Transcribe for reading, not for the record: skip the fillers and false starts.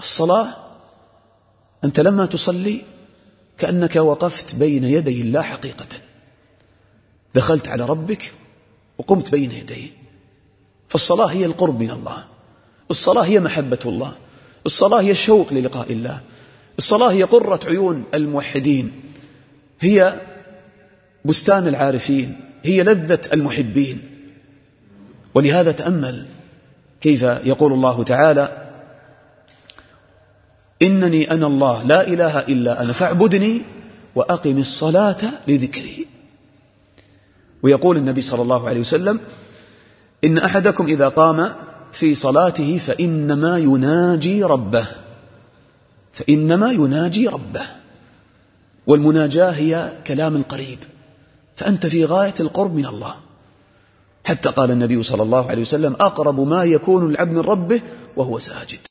الصلاة أنت لما تصلي كأنك وقفت بين يدي الله حقيقة، دخلت على ربك وقمت بين يديه. فالصلاة هي القرب من الله، الصلاة هي محبة الله، الصلاة هي الشوق للقاء الله، الصلاة هي قرة عيون الموحدين، هي بستان العارفين، هي لذة المحبين. ولهذا تأمل كيف يقول الله تعالى: إنني أنا الله لا إله إلا أنا فاعبدني وأقم الصلاة لذكري. ويقول النبي صلى الله عليه وسلم: إن أحدكم إذا قام في صلاته فإنما يناجي ربه. والمناجاة هي كلام قريب، فأنت في غاية القرب من الله. حتى قال النبي صلى الله عليه وسلم: أقرب ما يكون العبد من ربه وهو ساجد.